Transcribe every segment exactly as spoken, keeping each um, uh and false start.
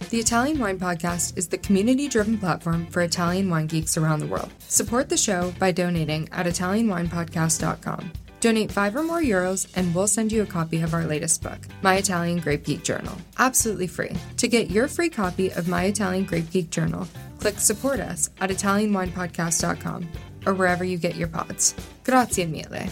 The Italian Wine Podcast is the community-driven platform for Italian wine geeks around the world. Support the show by donating at italian wine podcast dot com. Donate five or more euros and we'll send you a copy of our latest book, My Italian Grape Geek Journal, absolutely free. To get your free copy of My Italian Grape Geek Journal, click support us at italian wine podcast dot com or wherever you get your pods. Grazie mille.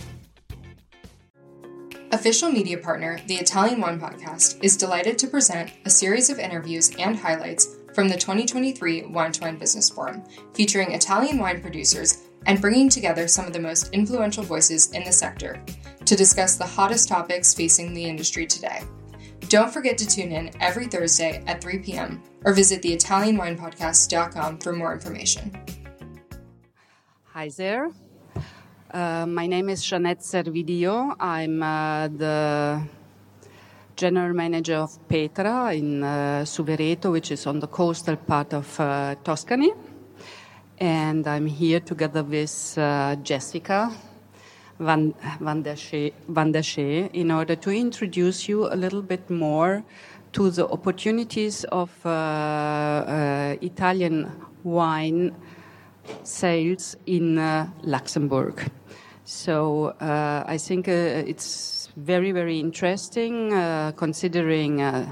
Official media partner, the Italian Wine Podcast, is delighted to present a series of interviews and highlights from the twenty twenty-three Wine to Wine Business Forum, featuring Italian wine producers and bringing together some of the most influential voices in the sector to discuss the hottest topics facing the industry today. Don't forget to tune in every Thursday at three p.m. or visit the italian wine podcast dot com for more information. Hi there. Uh, my name is Jeanette Servideo. I'm uh, the general manager of Petra in uh, Suvereto, which is on the coastal part of uh, Tuscany. And I'm here together with uh, Jessica Van, Van, der Schee, Van der Schee in order to introduce you a little bit more to the opportunities of uh, uh, Italian wine sales in uh, Luxembourg. So uh, I think uh, it's very, very interesting uh, considering uh,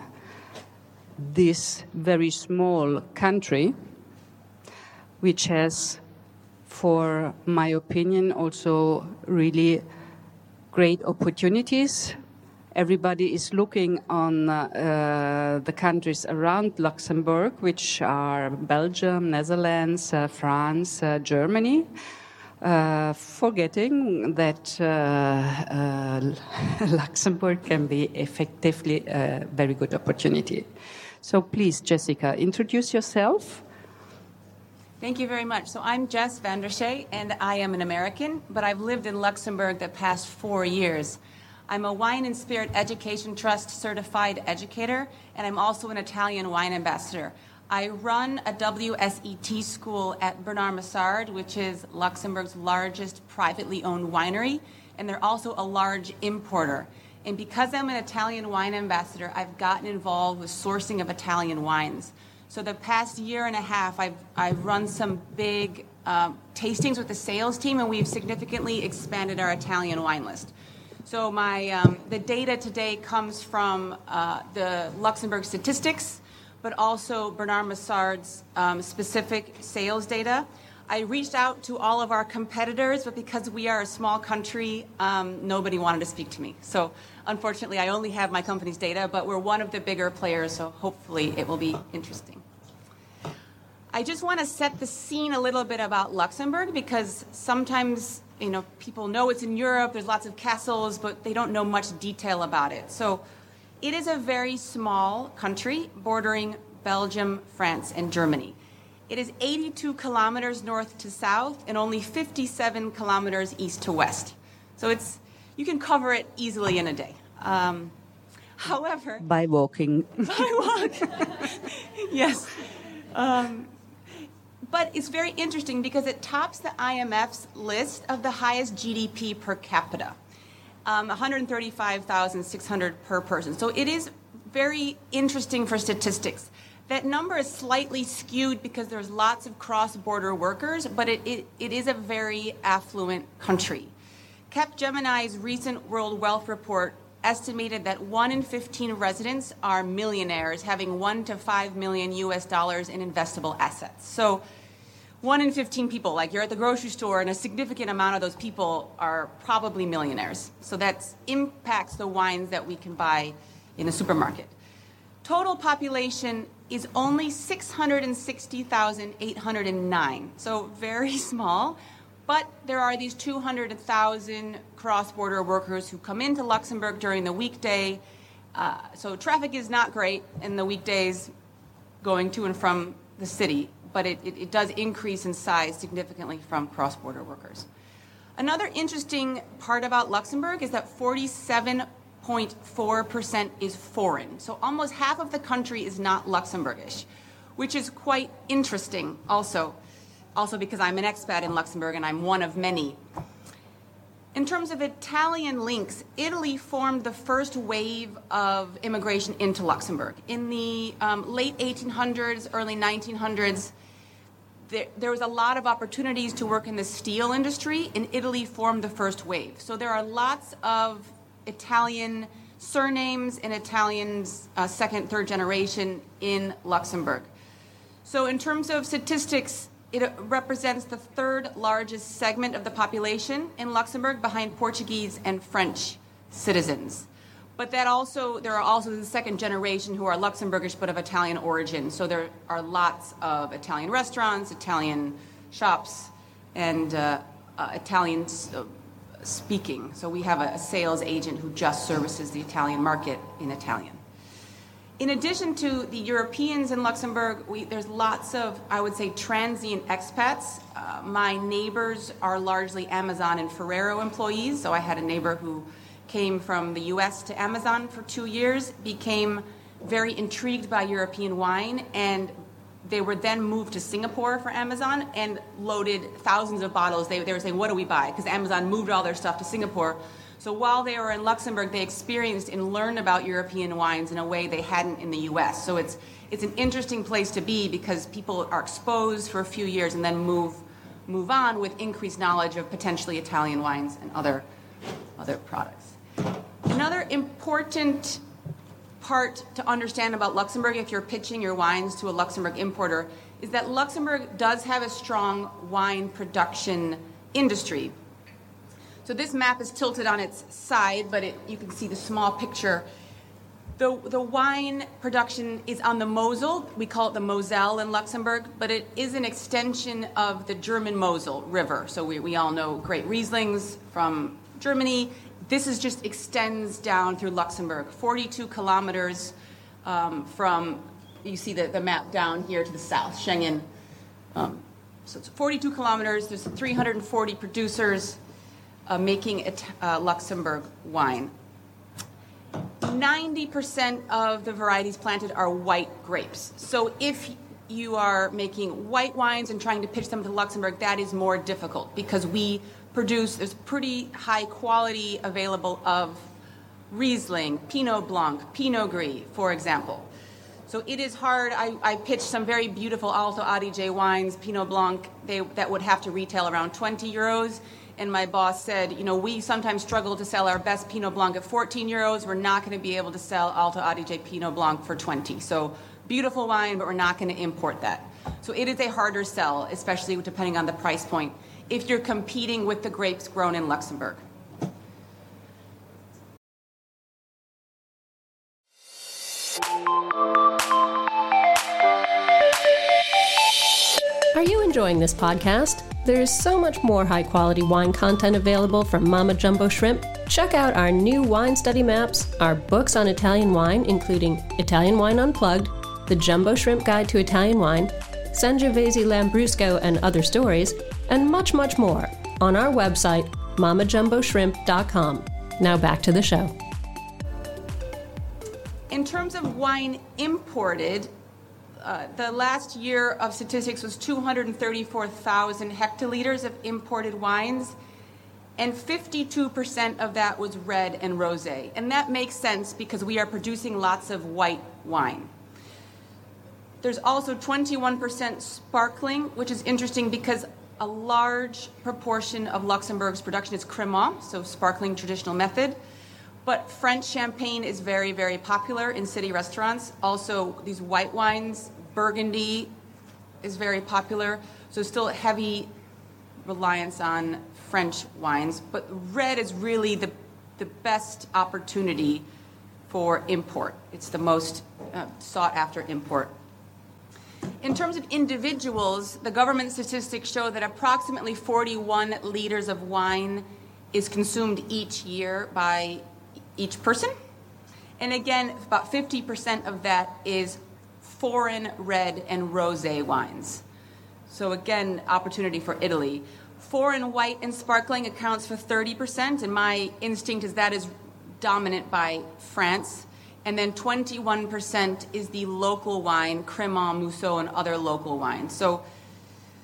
this very small country, which has, for my opinion, also really great opportunities. Everybody is looking on uh, the countries around Luxembourg, which are Belgium, Netherlands, uh, France, uh, Germany, uh, forgetting that uh, uh, Luxembourg can be effectively a very good opportunity. So please, Jessica, introduce yourself. Thank you very much. So I'm Jess Van der Schee, and I am an American, but I've lived in Luxembourg the past four years. I'm a Wine and Spirit Education Trust certified educator, and I'm also an Italian wine ambassador. I run a W S E T school at Bernard Massard, which is Luxembourg's largest privately owned winery, and they're also a large importer. And because I'm an Italian wine ambassador, I've gotten involved with sourcing of Italian wines. So the past year and a half, I've, I've run some big um, tastings with the sales team, and we've significantly expanded our Italian wine list. So my um, the data today comes from uh, the Luxembourg statistics, but also Bernard Massard's um, specific sales data. I reached out to all of our competitors, but because we are a small country, um, nobody wanted to speak to me. So unfortunately, I only have my company's data, but we're one of the bigger players, so hopefully it will be interesting. I just want to set the scene a little bit about Luxembourg, because sometimes, you know, people know it's in Europe, there's lots of castles, but they don't know much detail about it. So it is a very small country bordering Belgium, France, and Germany. It is eighty-two kilometers north to south and only fifty-seven kilometers east to west. So it's you can cover it easily in a day. Um, however... By walking. By walking. Yes. Um, But it's very interesting because it tops the I M F's list of the highest G D P per capita, um, one hundred thirty-five thousand six hundred per person. So it is very interesting for statistics. That number is slightly skewed because there's lots of cross-border workers, but it, it, it is a very affluent country. Capgemini's recent World Wealth Report estimated that one in fifteen residents are millionaires, having one to five million U S dollars in investable assets. So one in fifteen people, like you're at the grocery store, and a significant amount of those people are probably millionaires. So that impacts the wines that we can buy in a supermarket. Total population is only six hundred sixty thousand eight hundred nine, so very small. But there are these two hundred thousand cross-border workers who come into Luxembourg during the weekday. Uh, so traffic is not great in the weekdays going to and from the city, but it, it, it does increase in size significantly from cross-border workers. Another interesting part about Luxembourg is that forty-seven point four percent is foreign. So almost half of the country is not Luxembourgish, which is quite interesting also. Also because I'm an expat in Luxembourg and I'm one of many. In terms of Italian links, Italy formed the first wave of immigration into Luxembourg. In the um, late eighteen hundreds, early nineteen hundreds, there, there was a lot of opportunities to work in the steel industry, and Italy formed the first wave. So there are lots of Italian surnames and Italians, uh, second, third generation in Luxembourg. So in terms of statistics, it represents the third largest segment of the population in Luxembourg, behind Portuguese and French citizens. But that also, there are also the second generation who are Luxembourgish but of Italian origin. So there are lots of Italian restaurants, Italian shops, and uh, uh, Italian uh, speaking. So we have a, a sales agent who just services the Italian market in Italian. In addition to the Europeans in Luxembourg, we, there's lots of, I would say, transient expats. Uh, my neighbors are largely Amazon and Ferrero employees. So I had a neighbor who came from the U S to Amazon for two years, became very intrigued by European wine, and they were then moved to Singapore for Amazon and loaded thousands of bottles. They, they were saying, what do we buy? Because Amazon moved all their stuff to Singapore. So while they were in Luxembourg, they experienced and learned about European wines in a way they hadn't in the U S. So it's it's an interesting place to be because people are exposed for a few years and then move move on with increased knowledge of potentially Italian wines and other other products. Another important part to understand about Luxembourg, if you're pitching your wines to a Luxembourg importer, is that Luxembourg does have a strong wine production industry. So this map is tilted on its side, but it, you can see the small picture. The, the wine production is on the Mosel. We call it the Moselle in Luxembourg, but it is an extension of the German Mosel River. So we, we all know great Rieslings from Germany. This is just extends down through Luxembourg, forty-two kilometers um, from, you see the, the map down here to the south, Schengen. Um, so it's forty-two kilometers, there's three hundred forty producers uh, making it, uh, Luxembourg wine. ninety percent of the varieties planted are white grapes. So if you are making white wines and trying to pitch them to Luxembourg, that is more difficult because we produce, there's pretty high quality available of Riesling, Pinot Blanc, Pinot Gris, for example. So it is hard. I, I pitched some very beautiful Alto Adige wines, Pinot Blanc, they, that would have to retail around twenty euros. And my boss said, you know, we sometimes struggle to sell our best Pinot Blanc at fourteen euros. We're not going to be able to sell Alto Adige Pinot Blanc for twenty. So beautiful wine, but we're not going to import that. So it is a harder sell, especially depending on the price point, if you're competing with the grapes grown in Luxembourg. Are you enjoying this podcast? There is so much more high-quality wine content available from Mama Jumbo Shrimp. Check out our new wine study maps, our books on Italian wine, including Italian Wine Unplugged, The Jumbo Shrimp Guide to Italian Wine, Sangiovese Lambrusco and Other Stories, and much, much more on our website, mama jumbo shrimp dot com. Now back to the show. In terms of wine imported, uh, the last year of statistics was two hundred thirty-four thousand hectoliters of imported wines, and fifty-two percent of that was red and rosé. And that makes sense because we are producing lots of white wine. There's also twenty-one percent sparkling, which is interesting because a large proportion of Luxembourg's production is Crémant, so sparkling traditional method. But French champagne is very, very popular in city restaurants. Also, these white wines, Burgundy is very popular. So still heavy reliance on French wines. But red is really the, the best opportunity for import. It's the most uh, sought after import. In terms of individuals, the government statistics show that approximately forty-one liters of wine is consumed each year by each person. And again, about fifty percent of that is foreign red and rosé wines. So again, opportunity for Italy. Foreign white and sparkling accounts for thirty percent, and my instinct is that is dominant by France. And then twenty-one percent is the local wine, Crémant, Mousseau, and other local wines. So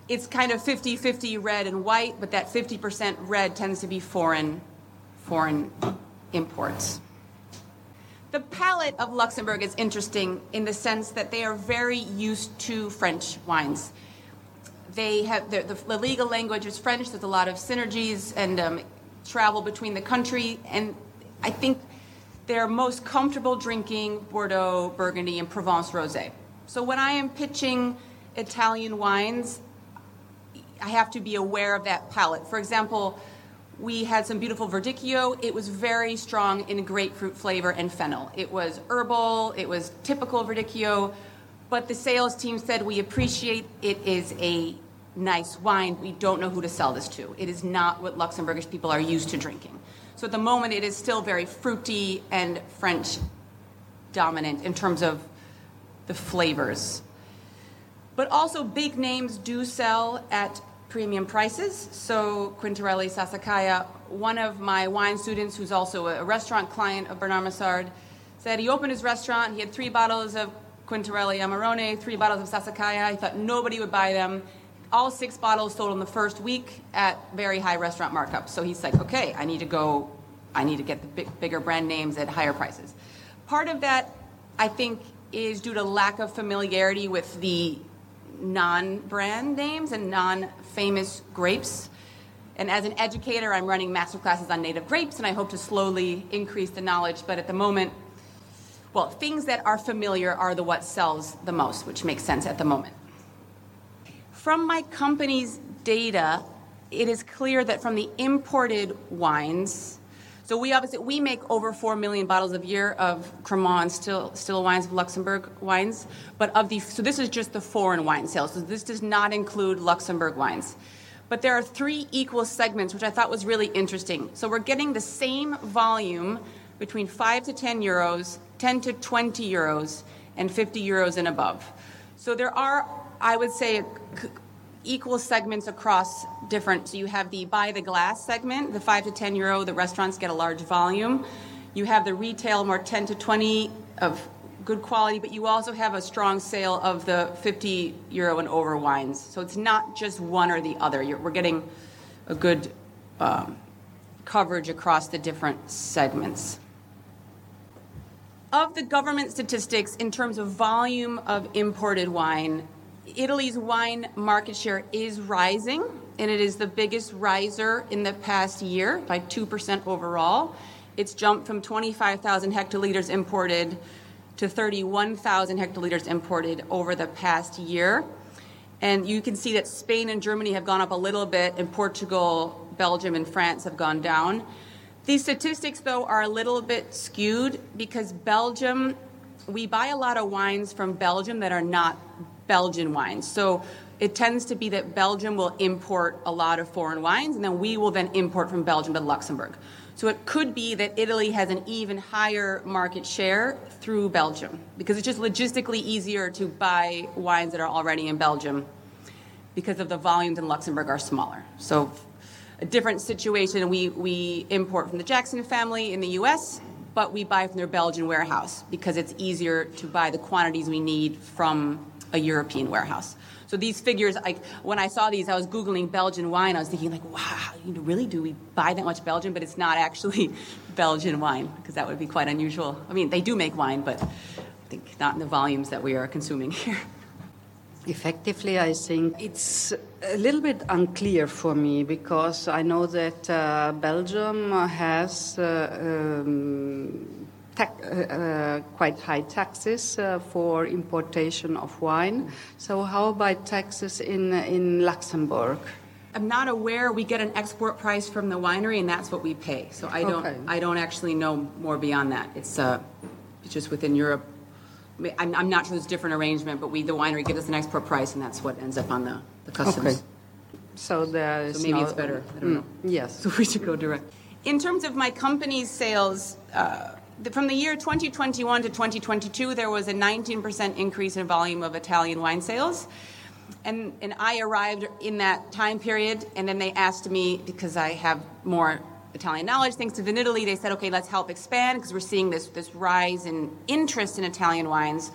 it's kind of fifty-fifty red and white, but that fifty percent red tends to be foreign, foreign imports. The palate of Luxembourg is interesting in the sense that they are very used to French wines. They have the, the legal language is French. There's a lot of synergies and um, travel between the country, and I think they're most comfortable drinking Bordeaux, Burgundy, and Provence rosé. So when I am pitching Italian wines, I have to be aware of that palate. For example, we had some beautiful Verdicchio. It was very strong in grapefruit flavor and fennel. It was herbal. It was typical Verdicchio. But the sales team said, we appreciate it is a nice wine. We don't know who to sell this to. It is not what Luxembourgish people are used to drinking. So at the moment, it is still very fruity and French dominant in terms of the flavors. But also big names do sell at premium prices. So Quintarelli Sassicaia, one of my wine students who's also a restaurant client of Bernard Massard, said he opened his restaurant, he had three bottles of Quintarelli Amarone, three bottles of Sassicaia. He thought nobody would buy them. All six bottles sold in the first week at very high restaurant markups. So he's like, okay, I need to go, I need to get the big, bigger brand names at higher prices. Part of that, I think, is due to lack of familiarity with the non-brand names and non-famous grapes. And as an educator, I'm running master classes on native grapes, and I hope to slowly increase the knowledge. But at the moment, well, things that are familiar are the what sells the most, which makes sense at the moment. From my company's data, it is clear that from the imported wines, so we obviously, we make over four million bottles a year of Cremant and still, still wines of Luxembourg wines, but of the, so this is just the foreign wine sales, so this does not include Luxembourg wines. But there are three equal segments, which I thought was really interesting. So we're getting the same volume between five to ten euros, ten to twenty euros, and fifty euros and above. So there are, I would say, equal segments across different, so you have the buy the glass segment, the five to ten euro, the restaurants get a large volume. You have the retail, more ten to twenty of good quality, but you also have a strong sale of the fifty euro and over wines. So it's not just one or the other. You're, we're getting a good um, coverage across the different segments. Of the government statistics in terms of volume of imported wine, Italy's wine market share is rising, and it is the biggest riser in the past year by two percent overall. It's jumped from twenty-five thousand hectoliters imported to thirty-one thousand hectoliters imported over the past year. And you can see that Spain and Germany have gone up a little bit, and Portugal, Belgium, and France have gone down. These statistics, though, are a little bit skewed because Belgium, we buy a lot of wines from Belgium that are not Belgian wines. So it tends to be that Belgium will import a lot of foreign wines, and then we will then import from Belgium to Luxembourg. So it could be that Italy has an even higher market share through Belgium because it's just logistically easier to buy wines that are already in Belgium because of the volumes in Luxembourg are smaller. So a different situation, we, we import from the Jackson family in the U S, but we buy from their Belgian warehouse because it's easier to buy the quantities we need from a European warehouse. So these figures, like when I saw these, I was Googling Belgian wine. I was thinking, like, wow, really, do we buy that much Belgian? But it's not actually Belgian wine because that would be quite unusual. I mean, they do make wine, but I think not in the volumes that we are consuming here. Effectively, I think it's a little bit unclear for me because I know that uh, Belgium has uh, um, ta- uh, quite high taxes uh, for importation of wine. So how about taxes in in Luxembourg? I'm not aware. We get an export price from the winery, and that's what we pay. So I don't Okay. I don't actually know more beyond that. It's uh, it's just within Europe. I'm, I'm not sure there's a different arrangement, but we, the winery, gives us an export price, and that's what ends up on the, the customs. Okay. So there is So maybe no, it's better. I don't know. Mm, yes. So we should go direct. In terms of my company's sales, uh, the, from the year twenty twenty-one to twenty twenty-two, there was a nineteen percent increase in volume of Italian wine sales. And, and I arrived in that time period, and then they asked me, because I have more Italian knowledge, thanks to Vinitaly, they said, okay, let's help expand, because we're seeing this, this rise in interest in Italian wines.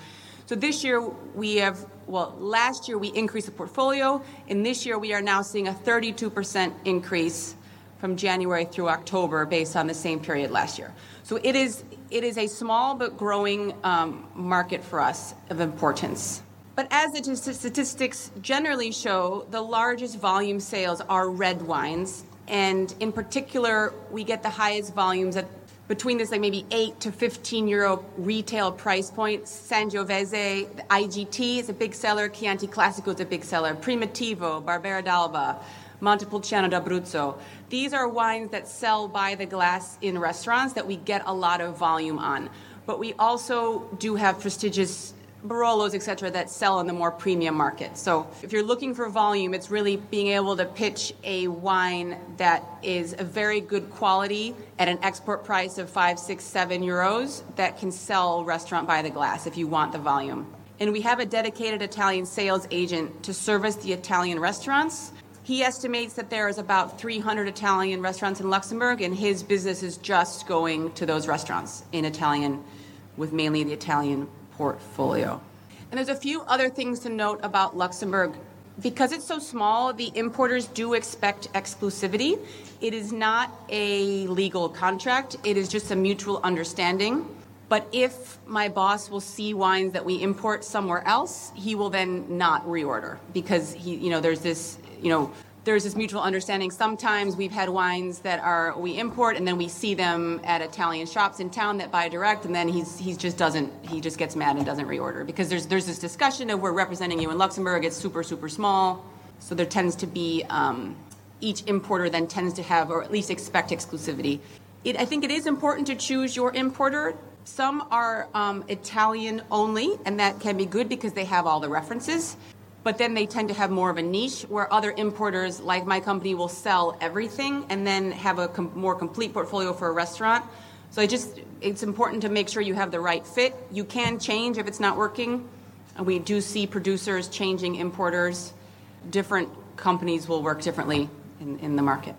So this year we have, well, last year we increased the portfolio, and this year we are now seeing a thirty-two percent increase from January through October based on the same period last year. So it is it is a small but growing um, market for us of importance. But as the statistics generally show, the largest volume sales are red wines, and in particular, we get the highest volumes at between this like maybe eight to fifteen euro retail price point. Sangiovese, the I G T is a big seller, Chianti Classico is a big seller, Primitivo, Barbera d'Alba, Montepulciano d'Abruzzo. These are wines that sell by the glass in restaurants that we get a lot of volume on. But we also do have prestigious Barolos, et cetera, that sell in the more premium market. So if you're looking for volume, it's really being able to pitch a wine that is a very good quality at an export price of five, six, seven euros that can sell restaurant by the glass if you want the volume. And we have a dedicated Italian sales agent to service the Italian restaurants. He estimates that there is about three hundred Italian restaurants in Luxembourg, and his business is just going to those restaurants in Italian, with mainly the Italian portfolio. And there's a few other things to note about Luxembourg. Because it's so small, the importers do expect exclusivity. It is not a legal contract. It is just a mutual understanding. But if my boss will see wines that we import somewhere else, he will then not reorder because he, you know, there's this, you know, there's this mutual understanding. Sometimes we've had wines that are we import and then we see them at Italian shops in town that buy direct, and then he's he just doesn't he just gets mad and doesn't reorder because there's there's this discussion of we're representing you in Luxembourg. It's super super small, so there tends to be um, each importer then tends to have or at least expect exclusivity. It, I think it is important to choose your importer. Some are um, Italian only, and that can be good because they have all the references. But then they tend to have more of a niche where other importers, like my company, will sell everything and then have a com- more complete portfolio for a restaurant. So I just, it's important to make sure you have the right fit. You can change if it's not working. And we do see producers changing importers. Different companies will work differently in, in the market.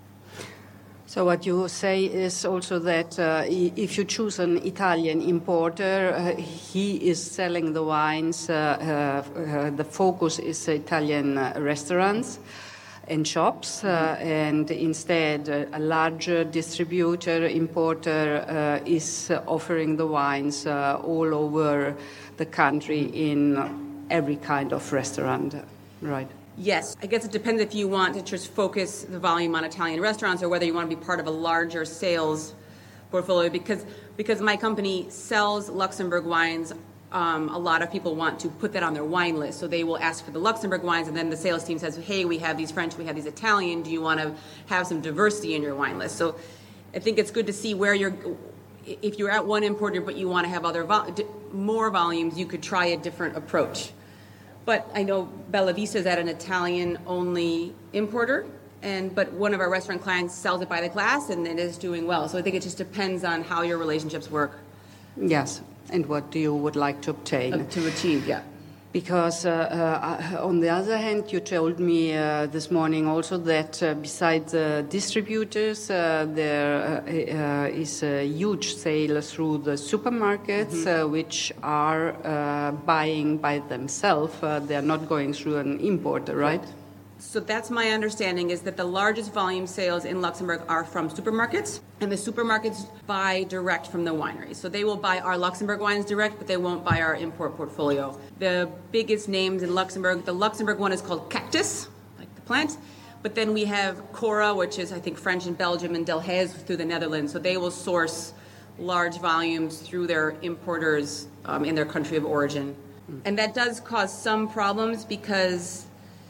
So what you say is also that uh, if you choose an Italian importer, uh, he is selling the wines, uh, uh, uh, the focus is Italian uh, restaurants and shops, uh, and instead uh, a larger distributor, importer uh, is offering the wines uh, all over the country in every kind of restaurant, right? Yes, I guess it depends if you want to just focus the volume on Italian restaurants or whether you want to be part of a larger sales portfolio. Because because my company sells Luxembourg wines, um, a lot of people want to put that on their wine list. So they will ask for the Luxembourg wines, and then the sales team says, hey, we have these French, we have these Italian. Do you want to have some diversity in your wine list? So I think it's good to see where you're, if you're at one importer but you want to have other vol- more volumes, you could try a different approach. But I know Bella Vista is at an Italian-only importer, and but one of our restaurant clients sells it by the glass, and it is doing well. So I think it just depends on how your relationships work. Yes, and what you would like to obtain. Uh, to achieve, yeah. Because uh, uh, on the other hand, you told me uh, this morning also that uh, besides uh, distributors, uh, there uh, uh, is a huge sale through the supermarkets, mm-hmm. uh, which are uh, buying by themselves. Uh, they are not going through an importer, right? right? So that's my understanding, is that the largest volume sales in Luxembourg are from supermarkets, and the supermarkets buy direct from the wineries. So they will buy our Luxembourg wines direct, but they won't buy our import portfolio. The biggest names in Luxembourg, the Luxembourg one is called Cactus, like the plant, but then we have Cora, which is, I think, French in Belgium, and Delhaize through the Netherlands. So they will source large volumes through their importers um, in their country of origin. And that does cause some problems because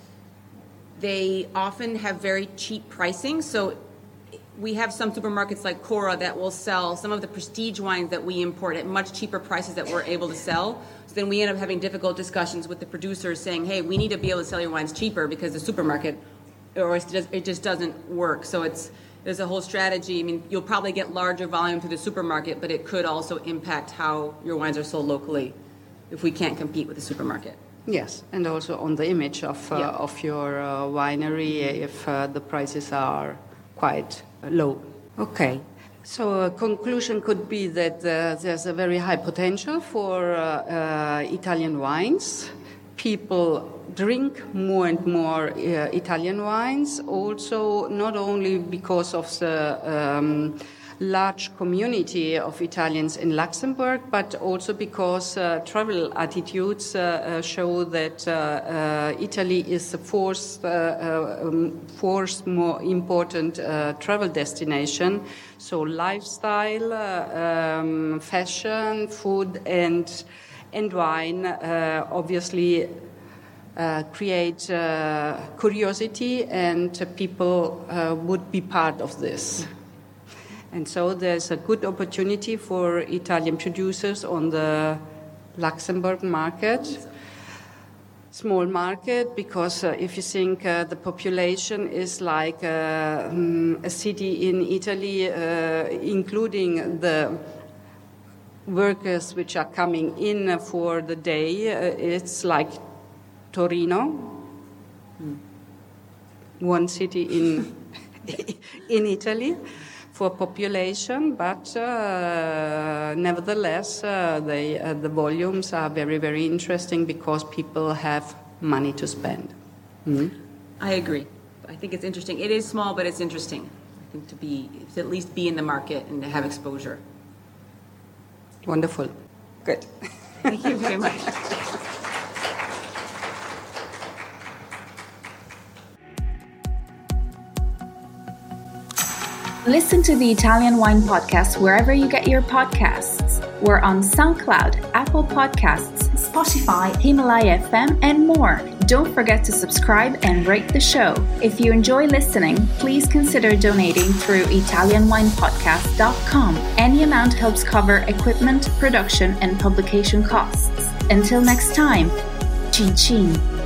they often have very cheap pricing. So we have some supermarkets like Cora that will sell some of the prestige wines that we import at much cheaper prices that we're able to sell. So then we end up having difficult discussions with the producers saying, hey, we need to be able to sell your wines cheaper because the supermarket, or it just, it just doesn't work. So it's there's a whole strategy. I mean, you'll probably get larger volume through the supermarket, but it could also impact how your wines are sold locally if we can't compete with the supermarket. Yes, and also on the image of uh, yeah. of your uh, winery if uh, the prices are quite low. Okay, So a conclusion could be that uh, there's a very high potential for uh, uh, Italian wines. People drink more and more uh, Italian wines, also not only because of the um, large community of Italians in Luxembourg, but also because uh, travel attitudes uh, uh, show that uh, uh, Italy is the fourth, uh, uh, um, fourth more important uh, travel destination. So lifestyle, uh, um, fashion, food, and and wine uh, obviously uh, create uh, curiosity, and uh, people uh, would be part of this. And so there's a good opportunity for Italian producers on the Luxembourg market. Small market, because uh, if you think uh, the population is like uh, um, a city in Italy, uh, including the workers which are coming in for the day, uh, it's like Torino, one city in in Italy for population, but uh, nevertheless, uh, they, uh, the volumes are very, very interesting because people have money to spend. Mm-hmm. I agree. I think it's interesting. It is small, but it's interesting. I think to be, to at least be in the market and to have exposure. Wonderful. Good. Thank you very much. Listen to the Italian Wine Podcast wherever you get your podcasts. We're on SoundCloud, Apple Podcasts, Spotify, Himalaya F M, and more. Don't forget to subscribe and rate the show. If you enjoy listening, please consider donating through Italian Wine Podcast dot com. Any amount helps cover equipment, production, and publication costs. Until next time, cin cin.